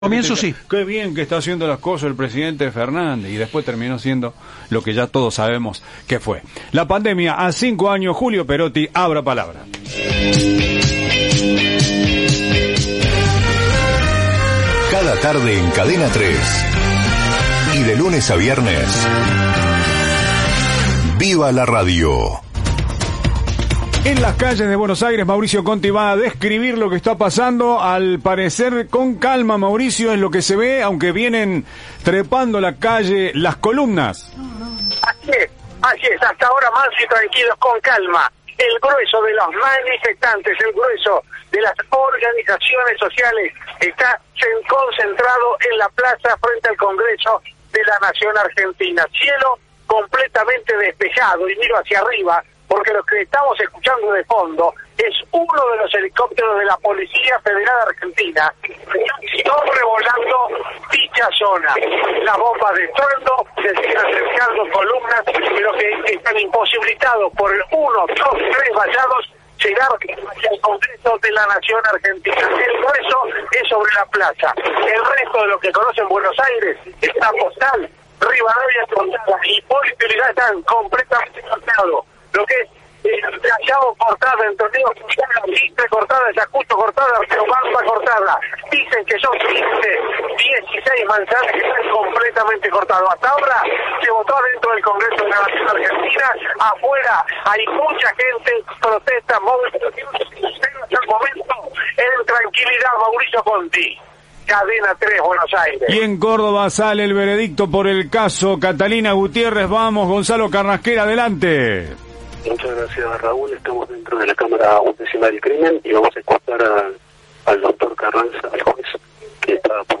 Comienzo sí. Qué bien que está haciendo las cosas el presidente Fernández, y después terminó siendo lo que ya todos sabemos que fue. La pandemia a 5 años, Julio Perotti, abra palabra. Cada tarde en Cadena 3 y de lunes a viernes, ¡viva la radio! En las calles de Buenos Aires, Mauricio Conti va a describir lo que está pasando. Al parecer, con calma, Mauricio, es lo que se ve, aunque vienen trepando la calle las columnas. Así es, hasta ahora mansos y tranquilos, con calma. El grueso de los manifestantes, el grueso de las organizaciones sociales está concentrado en la plaza frente al Congreso de la Nación Argentina. Cielo completamente despejado, y miro hacia arriba, porque lo que estamos escuchando de fondo es uno de los helicópteros de la Policía Federal Argentina, sobrevolando dicha zona. Las bombas de estruendo se siguen acercando columnas, pero que están imposibilitados por el 1, 2, 3 vallados llegar al Congreso de la Nación Argentina. El grueso es sobre la plaza. El resto de lo que conocen Buenos Aires, está Postal, Rivadavia cortada, Hipólito Yrigoyen están completamente cortados. Lo que es Callao cortada, Entornillo cortada, Mitre cortada, Ayacucho cortada, Riobamba cortada. Dicen que son 15, 16 manzanas que están completamente cortados. Hasta ahora se votó dentro del Congreso de la Nación Argentina. Afuera hay mucha gente, protesta, movilizaciones. Hasta el momento, en tranquilidad, Mauricio Conti. Cadena 3, Buenos Aires. Y en Córdoba sale el veredicto por el caso Catalina Gutiérrez. Vamos, Gonzalo Carrasquera, adelante. Muchas gracias, Raúl. Estamos dentro de la Cámara Undécima del Crimen y vamos a escuchar al doctor Carranza, al juez, que está